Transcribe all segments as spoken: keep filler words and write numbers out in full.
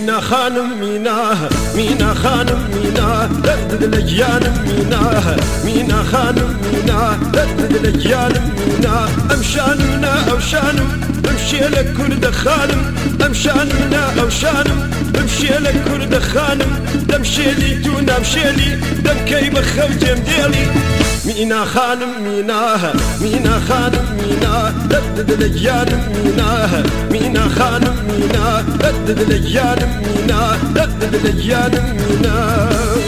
مينا خانم مينا مينا خانم مينا دردد الأجيال مينا مينا خانم مينا دردد الأجيال مينا أمشاننا أوشانم امشي لك كرد خانم أمشاننا أوشانم امشي لك كرد خانم دمشي لي تونا امشي لي دم كي بخو جمديلي مينا خانم مينا مينا خانم مينا دردد الأجيال مينا مينا خانم مينا دردد الأجيال مينا دردد الأجيال مينا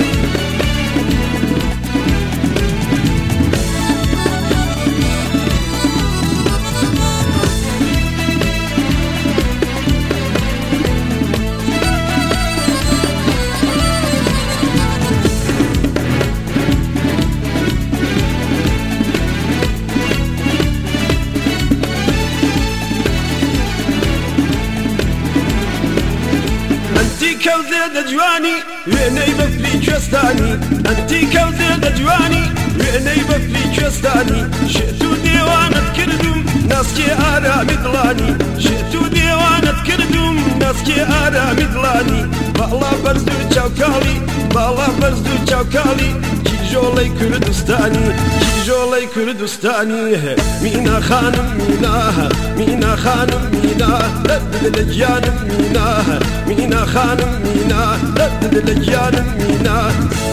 كوزيد جواني ويني بفلي كستاني أنتي كوزيد جواني ويني بفلي كستاني شئتو ديوانت كردم ناسكي آرا مدلاني شئتو ديوانت كردم ناسكي آرا مدلاني بالا برزو چاوكالي بالا برزو چاوكالي جولي كردستاني جولي كردستاني مينا خانم مينا مينا خانم مينا دردد الأجيال مينا مينا خانم مينا دردد الأجيال مينا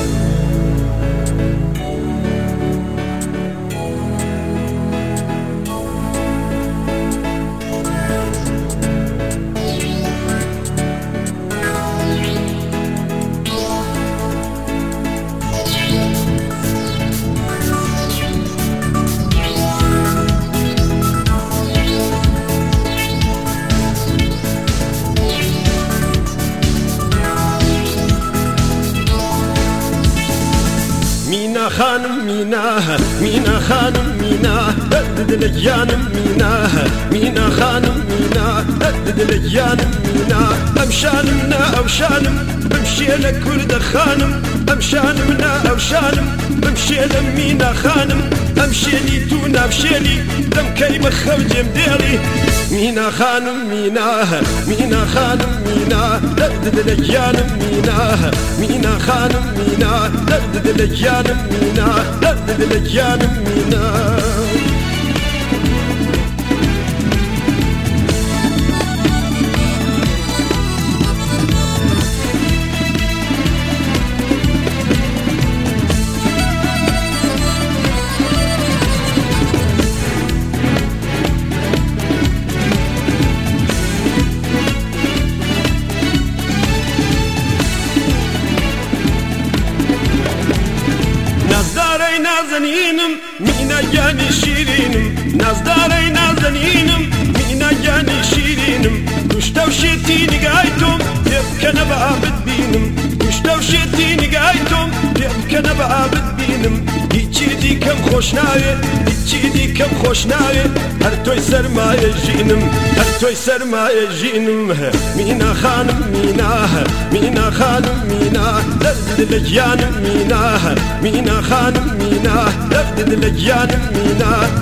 مينا خانم مينا مينا خانم مينا دردد الأجيال مينا مينا خانم مينا دردد الأجيال مينا أمشانمنا أوشانم بمشي لك كرد خانم أمشانمنا أوشانم بمشي لمينا خانم أمشي لي تونا بشي لي دم كي بخو جمديلي مينا خانم مينا مينا خانم مينا دردد الأجيال مينا مينا خانم مينا دردد الأجيال مينا دردد الأجيال مينا نازنينم مينا جاني شيرينم نازداري نازنينم مينا جاني شيرينم كشتو شيتيني قايتم يبكى نبقى بتبينم كشتو شيتيني قايتم يبكى نبقى بتبينم هيتشي دي كم خوشناوي هيتشي دي كم خوشناوي هر توي سرماية جينم هر توي سرماية جينم مينا خانم مينا مينا خانم مينا دردد الأجيال مينا مينا خانم مينا دردد الأجيال مينا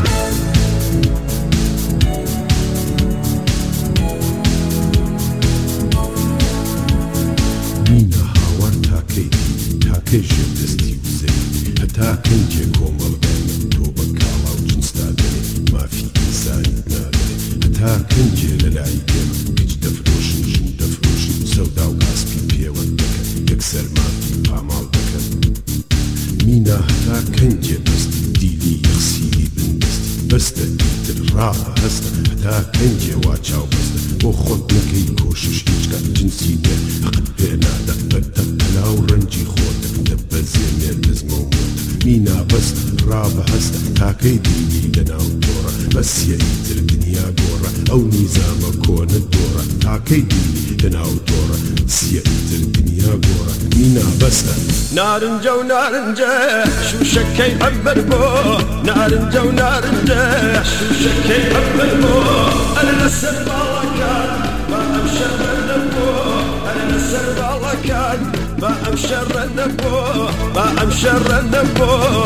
مينا هاور تاكي تاكي جبدستي وزي هتا كنجي كومل بين توبا كالا وجنس تاغني ما في إنسان نادري هتا كنجي للايكم كج دفروشن جن دفروشن سودا وكاسبي بيوان دكا يكسر ما في بامال دكا مينا هتا كنجي بستي ديلي يخسيلي بندستي بستا ديتر رابا هستا هتا كنجي واچاو بستا وخود نكي كوشش إيجكا جنسي ده حقد بينا دفتا بلاو رنجي خود دبا زيني لزمو موت مينا بستا رابا هستا تاكي ديلي لناو دورا بس يأيتر دنيا دورا أو نظام كون الدورا تاكي ديلي لناو دورا سيأيتر دنيا دورا مينا بستا نارنجا ونارنجا شو شكي أبر بو نارنجا ونارنجا شو شكي أبر بو أنا نسر بالكان ما أمشر النبو أنا نسر بالكان ما أمشر النبو ما أمشر النبو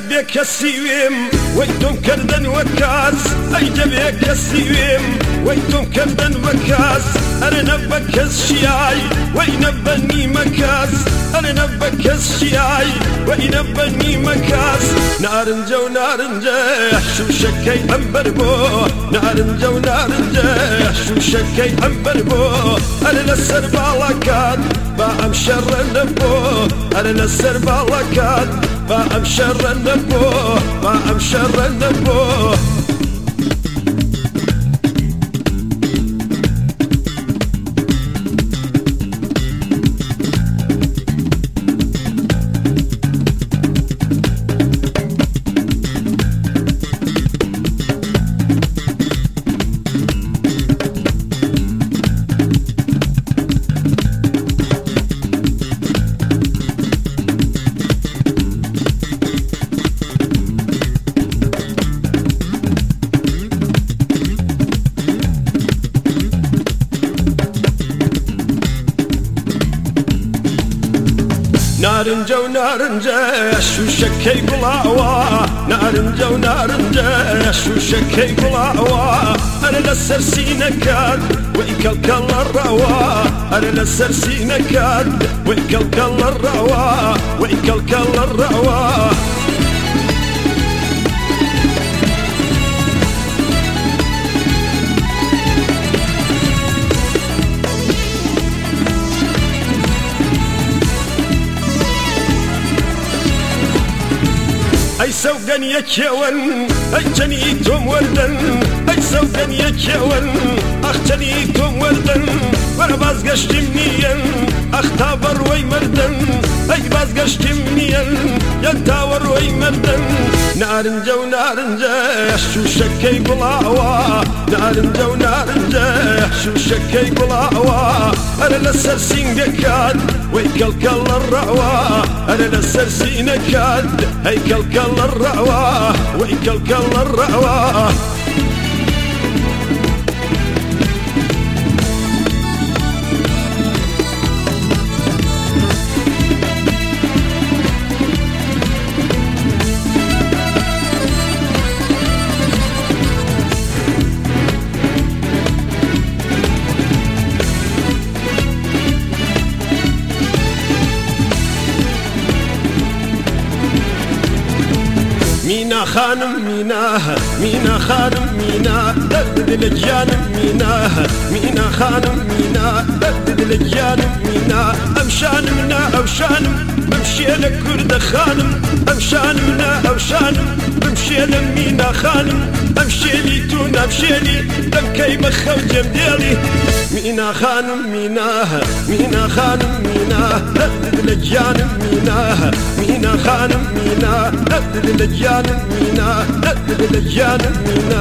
بێ کەسیوێم وەی تۆم کردن وە کاس ئەیدە بێ کەسیوێم وەی تۆم کردن وە کاس ئەرە نەبە کەس شیای وەی نەبە نیمە کەس ئەرە نەبە کەس شیای وەی نەبە نیمە کەس نارنجە و نارنجە شوشەکەی ئەمبەر بۆ نارنجە و نارنجە شوشەکەی ئەمبەر بۆ ئەرە لەسەر باڵەکات با ئەم شەڕە نەبۆ ئەرە لەسەر باڵەکات با ئەم شەڕە نەبۆ با ئەم شەڕە نەبۆ نارنجە و نارنجە شوشەکەی گوڵاوە نارنجە و نارنجە شوشەکەی گوڵاوە ئەرە لەسەر سینەکات وەی کەڵکەڵە ڕەوە ئەرە لەسەر سینەکات وەی کەڵکەڵە ڕەوە وەی کەڵکەڵە ڕەوە ئەی سەوگەن یەکێوەن ئەی چەنی تۆم وەردەن ئەی سەوگەن یەکێوەن ئەخ چەنی تۆم وەردەن وەرە بازگەشتیم نیەن ئەخ تا بەڕوەی مەردەن ئەی بازگەشتیم نیەن یەن تاوەڕوەی مەردەن نارنجە و نارنجە شوشەکەی گوڵاوە نارنجە و نارنجە شوشەکەی گوڵاوە ئەرە لەسەر سینگەکات وەی کەڵکەڵە ڕەوە ئەرە لەسەر سینەکات ئەی کەڵکەڵە ڕەوە وەی کەڵکەڵە ڕەوە مینا خانم مینا مینا خانم مینا دەرد دل گیانم مینا مینا خانم مینا دەرد دل گیانم مینا ئەم شانم نا ئەو شانم بمشێ لە کوردە خانم ئەم شانم نا ئەو شانم بمشێ لە مینا خانم ئەم شێلی تو نامشێلی دەمکەی بە خەوجەم دێڵی مینا خانم مینا مینا خانم مینا دەرد دل گیانم مینا مینا خانم مینا دەرد دل گیانم مینا دەرد دل گیانم مینا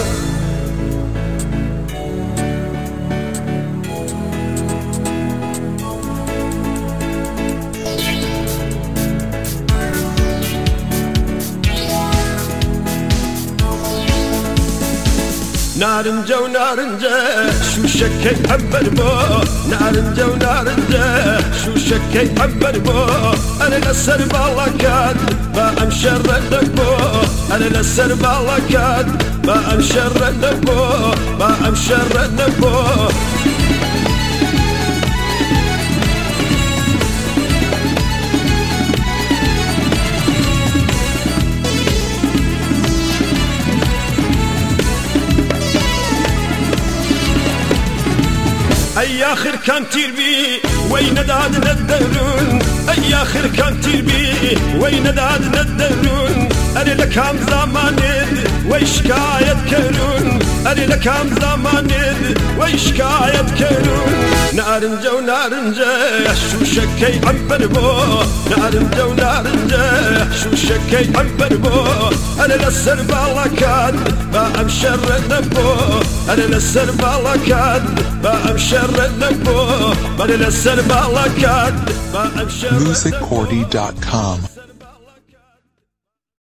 نارنجە و نارنجە شوشەکەی ئەمبەر بۆ نارنجە و نارنجە شوشەکەی ئەمبەر بۆ ئەرە لەسەر باڵەکات با ئەم شەڕە نەبۆ ئەرە لەسەر باڵەکات با ئەم شەڕە نەبۆ با ئەم شەڕە نەبۆ ئەی آخر کام تیربی وەی نەدادنە دەرون ئەی آخر کام تیربی وەی نەدادنە دەرون ئەرێ لە کام زامانێت وەی شکایەت کەرون ئەرێ لە کام زامانێت وەی شکایەت کەرون نارنجە و نارنجە شوشەکەی ئەمبەر بۆ نارنجە و نارنجە شوشەکەی ئەمبەر بۆ ئەرێ لەسەر باڵەکات با ئەم شەڕە نەبۆ ئەرێ لەسەر باڵەکات با ئەم شەڕە نەبۆ ئەرێ لەسەر باڵەکات با ئەم شەڕە music cordy dot com